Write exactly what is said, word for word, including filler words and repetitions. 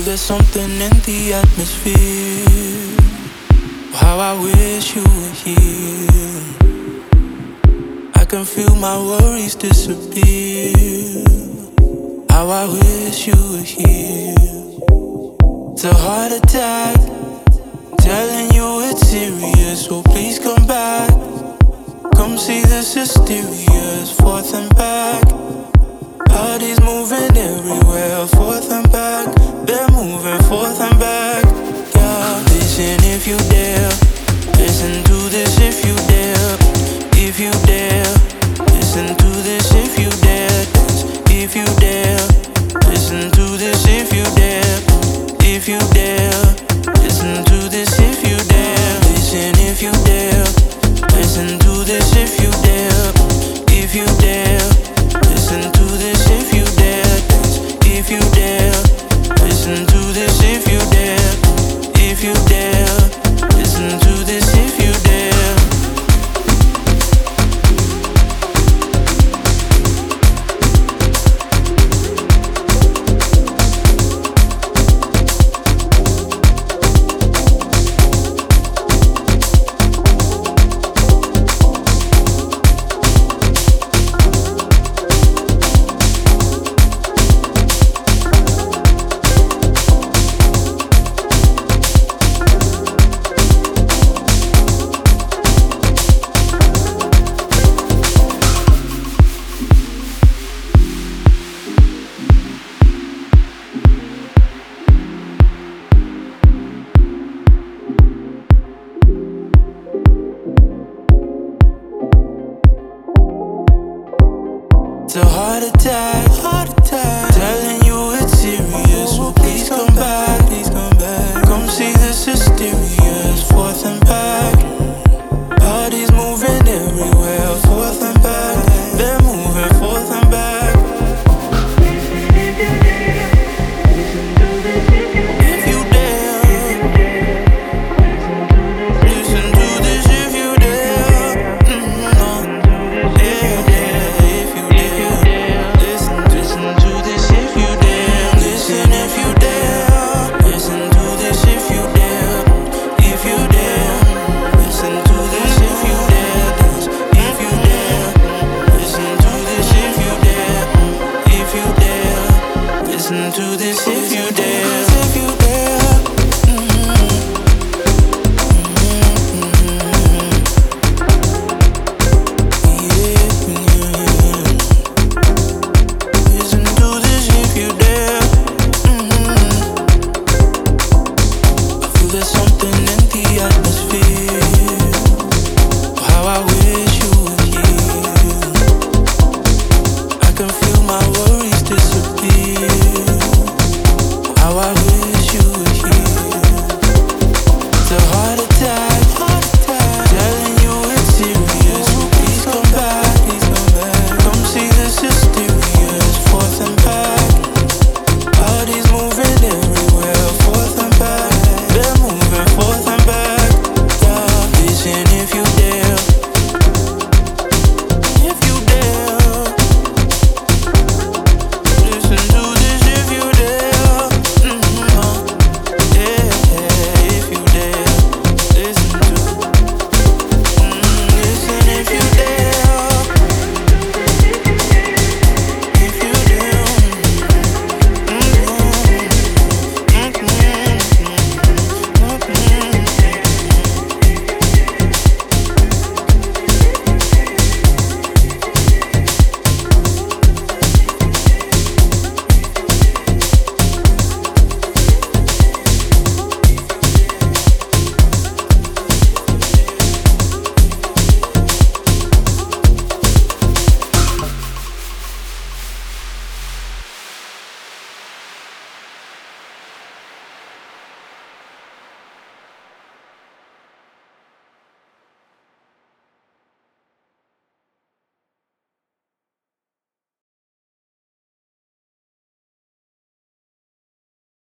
there's something in the atmosphere. How I wish you were here. I can feel my worries disappear. How I wish you were here. It's a heart attack, telling you it's serious, so please come back. Come see this hysteria, forth and back. Bodies moving everywhere, forth and back. They're moving forth and back. Yeah, listen if you dare. Listen to this if you dare. If you dare. Listen to this if you dare. Dance if you dare. Listen to this if you dare. If you dare. Listen to this if you dare. Listen if you dare. Listen to this if you dare. If you dare. Listen to this if you dare. Dance if you dare. Listen to this if you dare. If you dare. Listen to this if you dare. It's a heart attack, heart attack. Telling you it's serious, so please come back, please come back. Come see this hysteria, forth and back. Bodies moving everywhere, forth and back. They're moving forth and back. If you dare, listen to this if you dare. Mm-hmm. Yeah, yeah, if you dare. Listen, listen to this if you dare. Listen if you dare. Listen to this if you dare. If you dare. Listen to this if you dare. Dance if you dare. Listen to this if you dare. If you dare. Listen to this if you dare. If you dare. Mm-hmm. Mm-hmm. Yeah, yeah. Listen to this if you dare. Mm-hmm. I feel there's something in the atmosphere. How I wish you were here. I can feel my worries disappear.